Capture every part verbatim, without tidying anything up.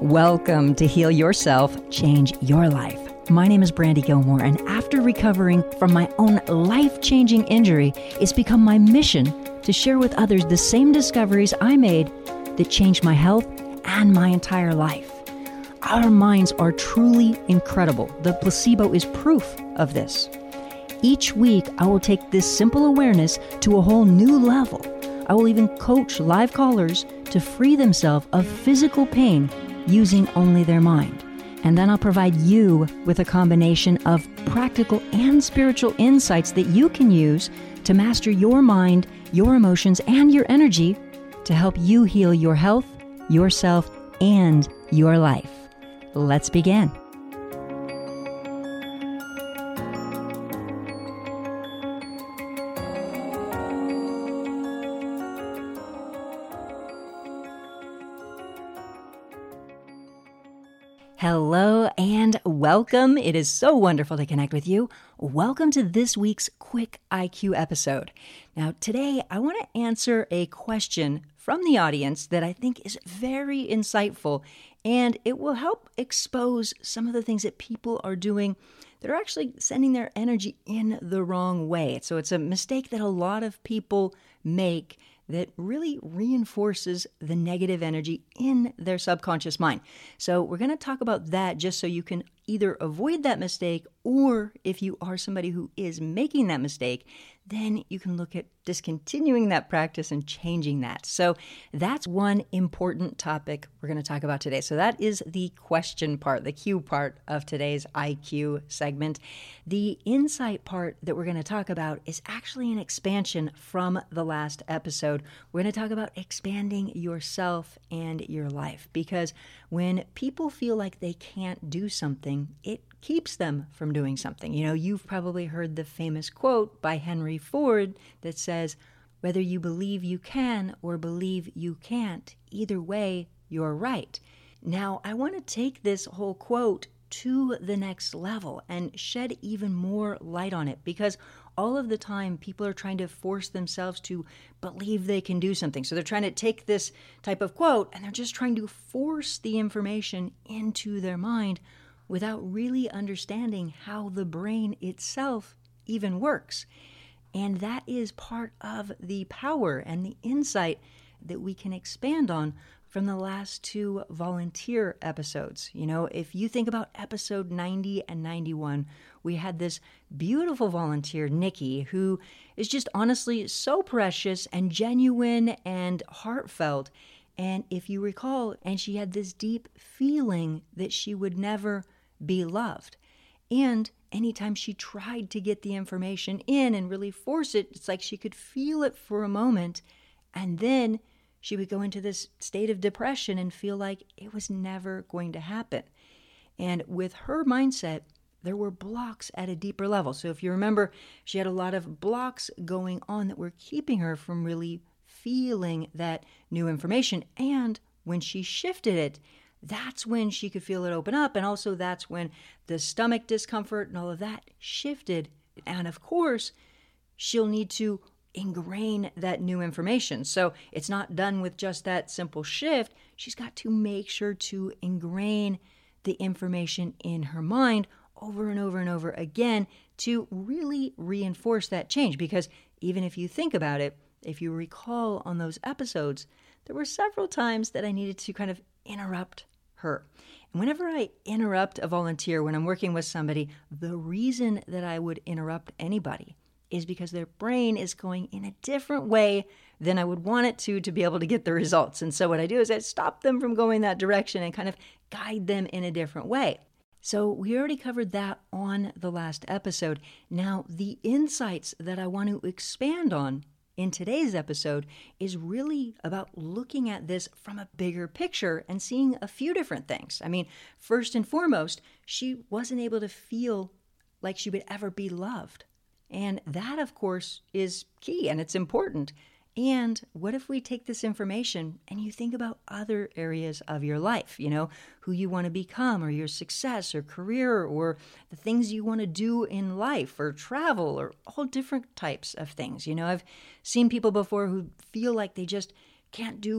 Welcome to Heal Yourself, Change Your Life. My name is Brandy Gilmore, and after recovering from my own life-changing injury, it's become my mission to share with others the same discoveries I made that changed my health and my entire life. Our minds are truly incredible. The placebo is proof of this. Each week, I will take this simple awareness to a whole new level. I will even coach live callers to free themselves of physical pain using only their mind. And then I'll provide you with a combination of practical and spiritual insights that you can use to master your mind, your emotions, and your energy to help you heal your health, yourself, and your life. Let's begin. Hello and welcome. It is so wonderful to connect with you. Welcome to this week's Quick I Q episode. Now, today I want to answer a question from the audience that I think is very insightful, and it will help expose some of the things that people are doing that are actually sending their energy in the wrong way. So it's a mistake that a lot of people make that really reinforces the negative energy in their subconscious mind. So we're going to talk about that just so you can either avoid that mistake, or if you are somebody who is making that mistake, then you can look at discontinuing that practice and changing that. So that's one important topic we're going to talk about today. So that is the question part, the Q part of today's I Q segment. The insight part that we're going to talk about is actually an expansion from the last episode. We're going to talk about expanding yourself and your life, because when people feel like they can't do something, it keeps them from doing something. You know, you've probably heard the famous quote by Henry Ford that says, "Whether you believe you can or believe you can't, either way, you're right." Now, I want to take this whole quote to the next level and shed even more light on it, because all of the time people are trying to force themselves to believe they can do something. So they're trying to take this type of quote and they're just trying to force the information into their mind without really understanding how the brain itself even works. And that is part of the power and the insight that we can expand on from the last two volunteer episodes. You know, if you think about episode ninety and ninety-one, we had this beautiful volunteer, Nikki, who is just honestly so precious and genuine and heartfelt. And if you recall, and she had this deep feeling that she would never be loved. And anytime she tried to get the information in and really force it, it's like she could feel it for a moment, and then she would go into this state of depression and feel like it was never going to happen. And with her mindset, there were blocks at a deeper level. So if you remember, she had a lot of blocks going on that were keeping her from really feeling that new information. And when she shifted it, that's when she could feel it open up. And also that's when the stomach discomfort and all of that shifted. And of course, she'll need to ingrain that new information. So it's not done with just that simple shift. She's got to make sure to ingrain the information in her mind over and over and over again to really reinforce that change. Because even if you think about it, if you recall on those episodes, there were several times that I needed to kind of interrupt her. And whenever I interrupt a volunteer, when I'm working with somebody, the reason that I would interrupt anybody is because their brain is going in a different way than I would want it to to be able to get the results. And so what I do is I stop them from going that direction and kind of guide them in a different way. So we already covered that on the last episode. Now, the insights that I want to expand on in today's episode is really about looking at this from a bigger picture and seeing a few different things. I mean, first and foremost, she wasn't able to feel like she would ever be loved. And that, of course, is key and it's important. And what if we take this information and you think about other areas of your life, you know, who you want to become, or your success or career, or the things you want to do in life, or travel, or all different types of things. You know, I've seen people before who feel like they just can't do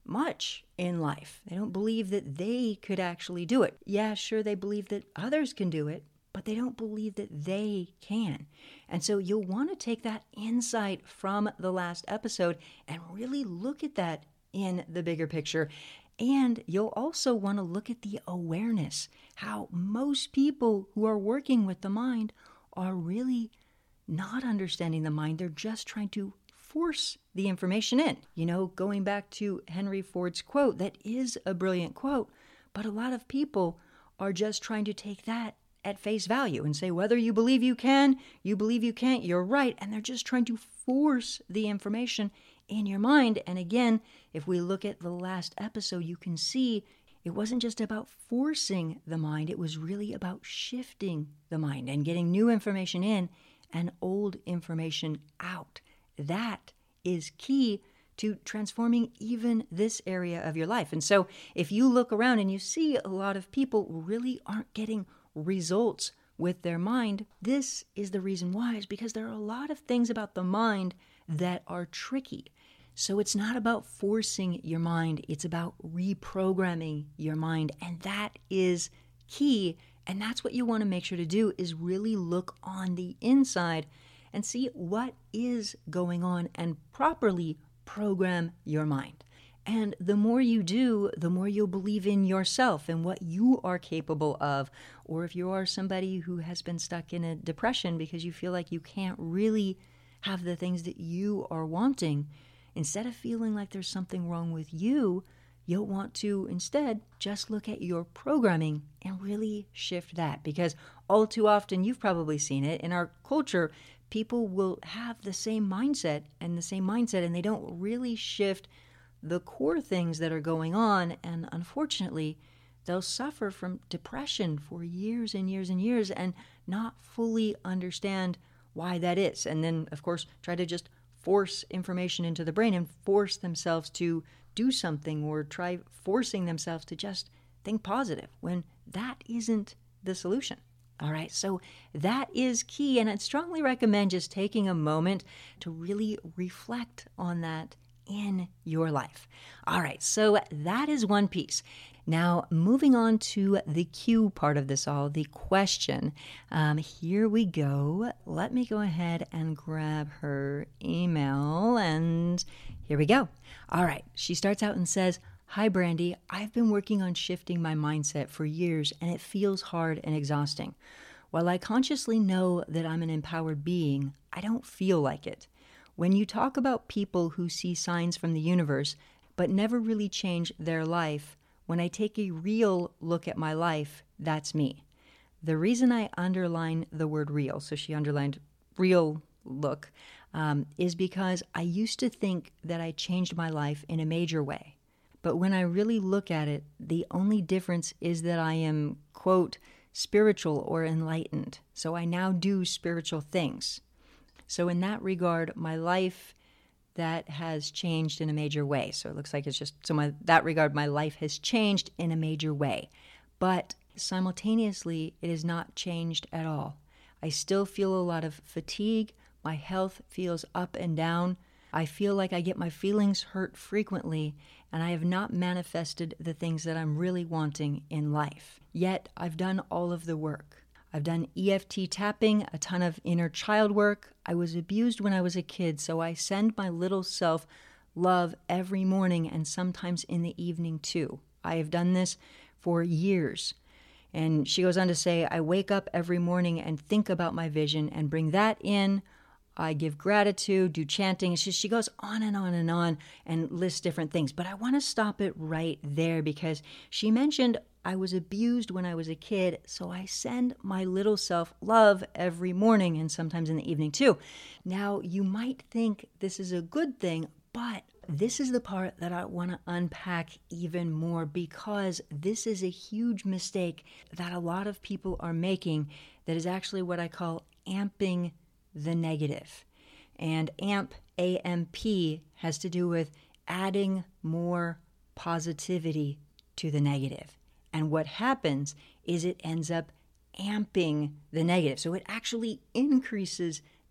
much in life. They don't believe that they could actually do it. Yeah, sure, they believe that others can do it, but they don't believe that they can. And so you'll want to take that insight from the last episode and really look at that in the bigger picture. And you'll also want to look at the awareness, how most people who are working with the mind are really not understanding the mind. They're just trying to force the information in. You know, going back to Henry Ford's quote, that is a brilliant quote, but a lot of people are just trying to take that at face value and say, whether you believe you can, you believe you can't, you're right. And they're just trying to force the information in your mind. And again, if we look at the last episode, you can see it wasn't just about forcing the mind. It was really about shifting the mind and getting new information in and old information out. That is key to transforming even this area of your life. And so if you look around and you see a lot of people really aren't getting results with their mind, this is the reason why, is because there are a lot of things about the mind that are tricky. So it's not about forcing your mind, it's about reprogramming your mind. And that is key. And that's what you want to make sure to do, is really look on the inside and see what is going on and properly program your mind. And the more you do, the more you'll believe in yourself and what you are capable of. Or if you are somebody who has been stuck in a depression because you feel like you can't really have the things that you are wanting, instead of feeling like there's something wrong with you, you'll want to instead just look at your programming and really shift that. Because all too often, you've probably seen it in our culture, people will have the same mindset and the same mindset, and they don't really shift the core things that are going on. And unfortunately, they'll suffer from depression for years and years and years and not fully understand why that is. And then, of course, try to just force information into the brain and force themselves to do something, or try forcing themselves to just think positive, when that isn't the solution. All right, so that is key, and I'd strongly recommend just taking a moment to really reflect on that in your life. All right, so that is one piece. Now, moving on to the Q part of this all, the question. Um, here we go. Let me go ahead and grab her email, and here we go. All right, she starts out and says, "Hi, Brandy. I've been working on shifting my mindset for years, and it feels hard and exhausting. While I consciously know that I'm an empowered being, I don't feel like it. When you talk about people who see signs from the universe but never really change their life, when I take a real look at my life, that's me. The reason I underline the word real," so she underlined real look, um, is because I used to think that I changed my life in a major way. But when I really look at it, the only difference is that I am, quote, spiritual or enlightened. So I now do spiritual things. So in that regard, my life, that has changed in a major way. So it looks like it's just, so my, that regard, my life has changed in a major way. But simultaneously, it has not changed at all. I still feel a lot of fatigue. My health feels up and down. I feel like I get my feelings hurt frequently, and I have not manifested the things that I'm really wanting in life. Yet I've done all of the work. I've done E F T tapping, a ton of inner child work. I was abused when I was a kid, so I send my little self love every morning and sometimes in the evening too. I have done this for years. And she goes on to say, I wake up every morning and think about my vision and bring that in. I give gratitude, do chanting. She, she goes on and on and on and lists different things. But I want to stop it right there, because she mentioned I was abused when I was a kid, so I send my little self love every morning and sometimes in the evening too. Now, you might think this is a good thing, but this is the part that I want to unpack even more, because this is a huge mistake that a lot of people are making that is actually what I call amping the negative. And AMP, A M P, has to do with adding more positivity to the negative. And what happens is it ends up amping the negative. So it actually increases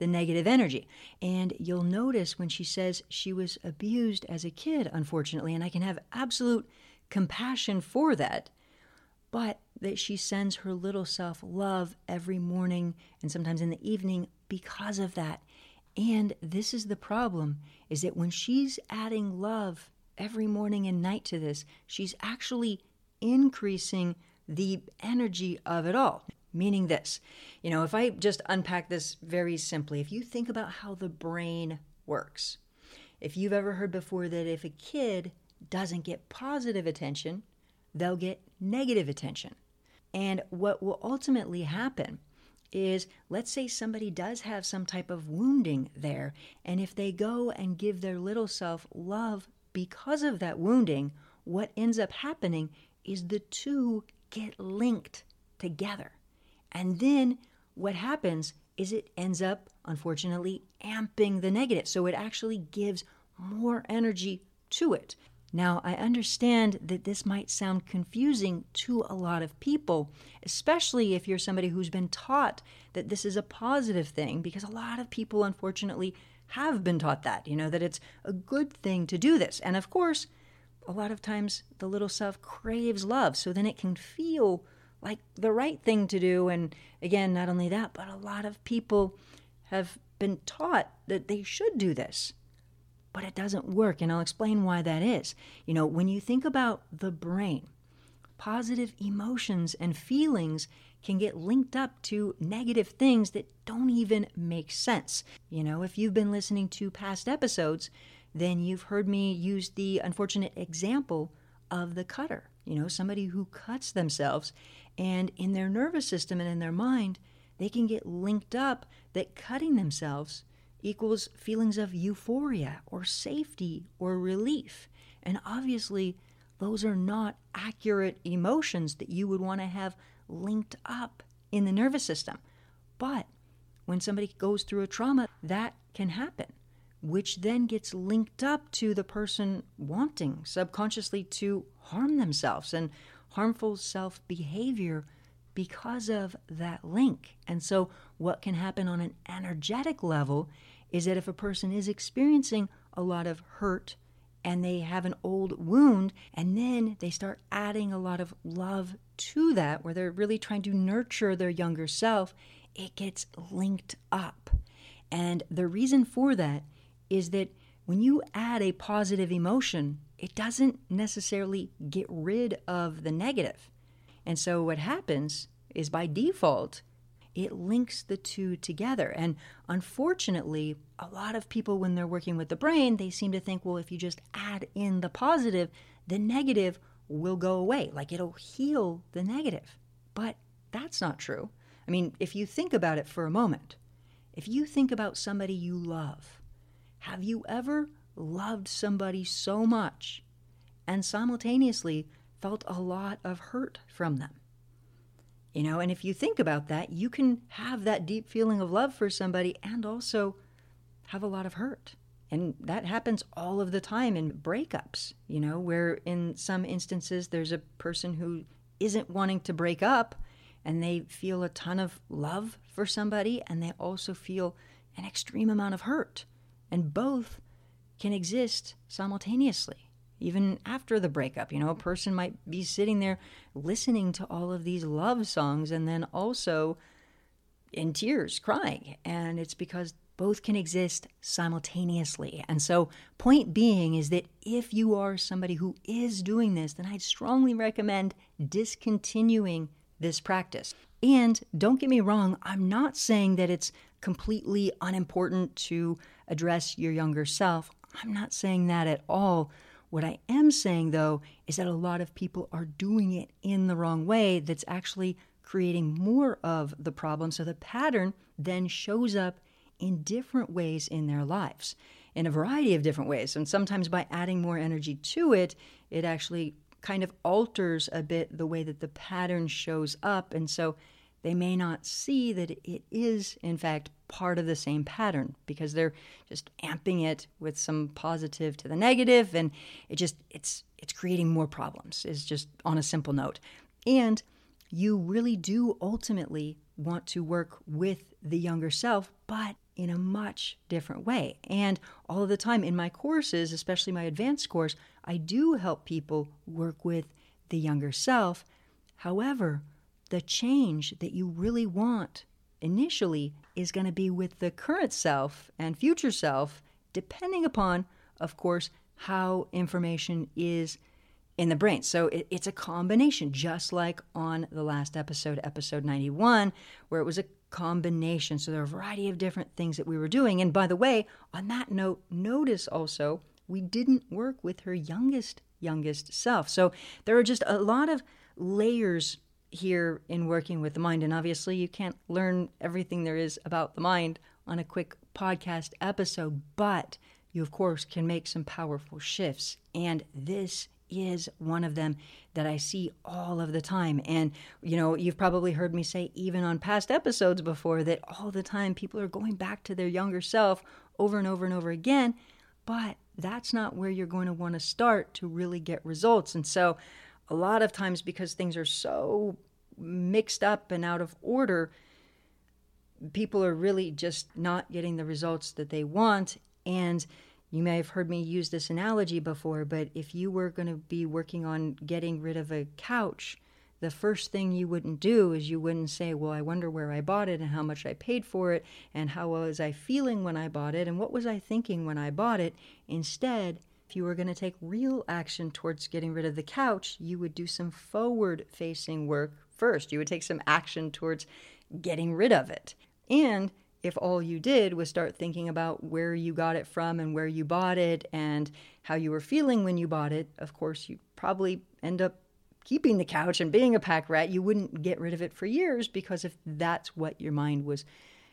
the negative energy. And you'll notice when she says she was abused as a kid, unfortunately, and I can have absolute compassion for that, but that she sends her little self love every morning and sometimes in the evening because of that. And this is the problem, is that when she's adding love every morning and night to this, she's actually increasing the energy of it all. Meaning this, you know, if I just unpack this very simply, if you think about how the brain works, if you've ever heard before that if a kid doesn't get positive attention, they'll get negative attention. And what will ultimately happen is, let's say somebody does have some type of wounding there, and if they go and give their little self love because of that wounding, what ends up happening is the two get linked together. And then what happens is it ends up, unfortunately, amping the negative. So it actually gives more energy to it. Now, I understand that this might sound confusing to a lot of people, especially if you're somebody who's been taught that this is a positive thing, because a lot of people, unfortunately, have been taught that, you know, that it's a good thing to do this. And of course, a lot of times the little self craves love, so then it can feel like the right thing to do. And again, not only that, but a lot of people have been taught that they should do this. But it doesn't work, and I'll explain why that is. You know, when you think about the brain, positive emotions and feelings can get linked up to negative things that don't even make sense. You know, if you've been listening to past episodes, then you've heard me use the unfortunate example of the cutter. You know, somebody who cuts themselves, and in their nervous system and in their mind, they can get linked up that cutting themselves equals feelings of euphoria or safety or relief. And obviously, those are not accurate emotions that you would want to have linked up in the nervous system. But when somebody goes through a trauma, that can happen, which then gets linked up to the person wanting subconsciously to harm themselves and harmful self-behavior because of that link. And so what can happen on an energetic level is that if a person is experiencing a lot of hurt and they have an old wound, and then they start adding a lot of love to that, where they're really trying to nurture their younger self, it gets linked up. And the reason for that is that when you add a positive emotion, it doesn't necessarily get rid of the negative. And so what happens is, by default, it links the two together. And unfortunately, a lot of people, when they're working with the brain, they seem to think, well, if you just add in the positive, the negative will go away. Like, it'll heal the negative. But that's not true. I mean, if you think about it for a moment, if you think about somebody you love, have you ever loved somebody so much and simultaneously felt a lot of hurt from them? You know, and if you think about that, you can have that deep feeling of love for somebody and also have a lot of hurt. And that happens all of the time in breakups, you know, where in some instances there's a person who isn't wanting to break up and they feel a ton of love for somebody, and they also feel an extreme amount of hurt. And both can exist simultaneously. Even after the breakup, you know, a person might be sitting there listening to all of these love songs and then also in tears, crying. And it's because both can exist simultaneously. And so, point being is that if you are somebody who is doing this, then I'd strongly recommend discontinuing this practice. And don't get me wrong, I'm not saying that it's completely unimportant to address your younger self. I'm not saying that at all. What I am saying, though, is that a lot of people are doing it in the wrong way that's actually creating more of the problem. So the pattern then shows up in different ways in their lives, in a variety of different ways. And sometimes by adding more energy to it, it actually kind of alters a bit the way that the pattern shows up. And so they may not see that it is, in fact, part of the same pattern, because they're just amping it with some positive to the negative, and it just it's it's creating more problems, is just on a simple note. And you really do ultimately want to work with the younger self, but in a much different way. And all of the time in my courses, especially my advanced course, I do help people work with the younger self. However, the change that you really want initially is going to be with the current self and future self, depending upon, of course, how information is in the brain. So it, it's a combination, just like on the last episode, episode ninety-one, where it was a combination. So there are a variety of different things that we were doing. And by the way, on that note, notice also we didn't work with her youngest, youngest self. So there are just a lot of layers here in working with the mind. And obviously you can't learn everything there is about the mind on a quick podcast episode, but you of course can make some powerful shifts. And this is one of them that I see all of the time. And, you know, you've probably heard me say even on past episodes before that all the time people are going back to their younger self over and over and over again, but that's not where you're going to want to start to really get results. And so a lot of times, because things are so mixed up and out of order, people are really just not getting the results that they want. And you may have heard me use this analogy before, but if you were going to be working on getting rid of a couch, the first thing you wouldn't do is you wouldn't say, well, I wonder where I bought it and how much I paid for it and how was I feeling when I bought it and what was I thinking when I bought it. Instead, if you were going to take real action towards getting rid of the couch, you would do some forward-facing work first. You would take some action towards getting rid of it. And if all you did was start thinking about where you got it from and where you bought it and how you were feeling when you bought it, of course, you probably end up keeping the couch and being a pack rat. You wouldn't get rid of it for years because if that's what your mind was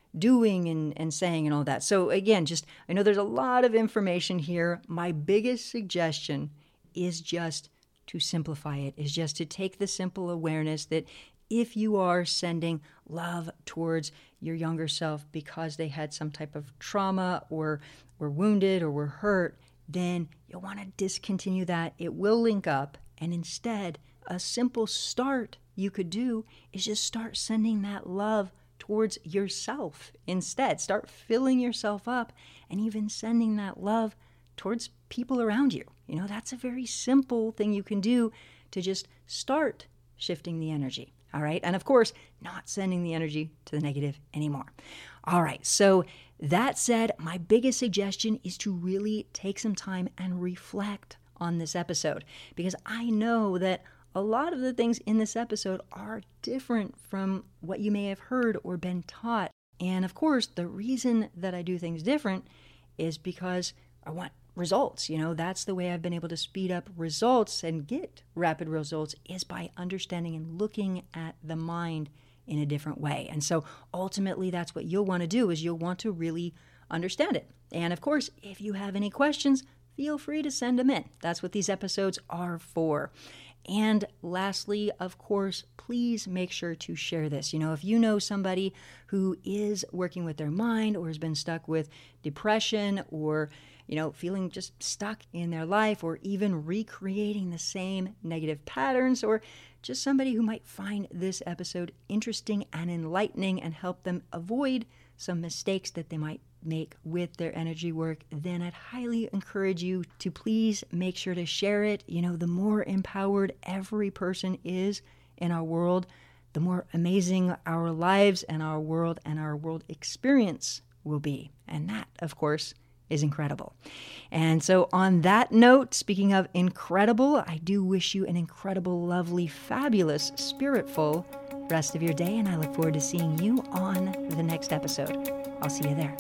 doing and, and saying and all that. So again, just, I know there's a lot of information here. My biggest suggestion is just to simplify it, is just to take the simple awareness that if you are sending love towards your younger self because they had some type of trauma or were wounded or were hurt, then you'll want to discontinue that. It will link up. And instead, a simple start you could do is just start sending that love towards yourself instead. Start filling yourself up and even sending that love towards people around you. You know, that's a very simple thing you can do to just start shifting the energy. All right. And of course, not sending the energy to the negative anymore. All right. So that said, my biggest suggestion is to really take some time and reflect on this episode, because I know that a lot of the things in this episode are different from what you may have heard or been taught. And of course, the reason that I do things different is because I want results. You know, that's the way I've been able to speed up results and get rapid results, is by understanding and looking at the mind in a different way. And so ultimately that's what you'll want to do, is you'll want to really understand it. And of course, if you have any questions, feel free to send them in. That's what these episodes are for. And lastly, of course, please make sure to share this. You know, if you know somebody who is working with their mind or has been stuck with depression or, you know, feeling just stuck in their life or even recreating the same negative patterns, or just somebody who might find this episode interesting and enlightening and help them avoid some mistakes that they might make with their energy work, then I'd highly encourage you to please make sure to share it. You know, the more empowered every person is in our world, the more amazing our lives and our world and our world experience will be. And that, of course, is incredible. And so on that note, speaking of incredible, I do wish you an incredible, lovely, fabulous, spiritful rest of your day, and I look forward to seeing you on the next episode. I'll see you there.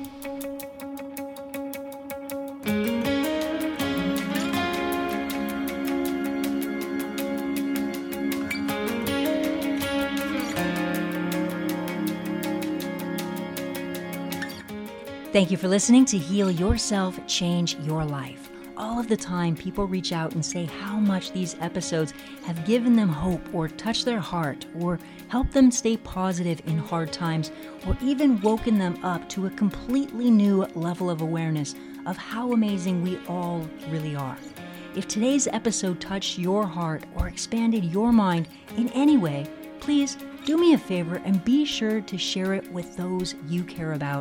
Thank you for listening to Heal Yourself, Change Your Life. All of the time, people reach out and say how much these episodes have given them hope or touched their heart or helped them stay positive in hard times or even woken them up to a completely new level of awareness of how amazing we all really are. If today's episode touched your heart or expanded your mind in any way, please do me a favor and be sure to share it with those you care about,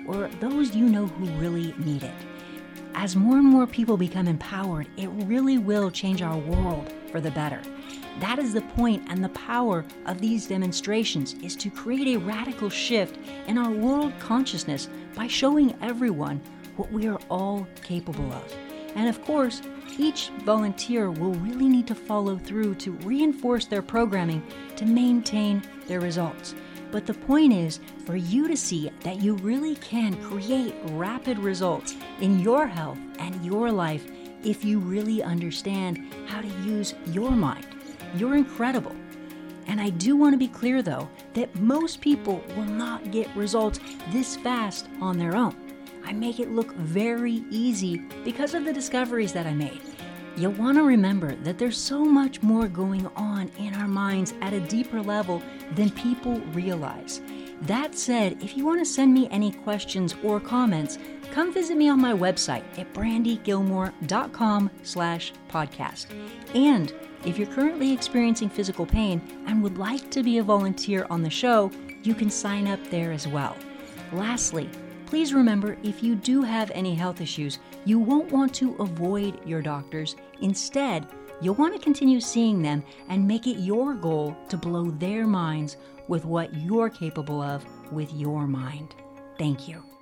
or those you know who really need it. As more and more people become empowered, it really will change our world for the better. That is the point and the power of these demonstrations, is to create a radical shift in our world consciousness by showing everyone what we are all capable of. And of course, each volunteer will really need to follow through to reinforce their programming to maintain their results. But the point is for you to see that you really can create rapid results in your health and your life if you really understand how to use your mind. You're incredible. And I do want to be clear, though, that most people will not get results this fast on their own. I make it look very easy because of the discoveries that I made. You'll want to remember that there's so much more going on in our minds at a deeper level than people realize. That said, if you want to send me any questions or comments, come visit me on my website at brandygilmore.com slash podcast. And if you're currently experiencing physical pain and would like to be a volunteer on the show, you can sign up there as well. Lastly, please remember, if you do have any health issues, you won't want to avoid your doctors. Instead, you'll want to continue seeing them and make it your goal to blow their minds with what you're capable of with your mind. Thank you.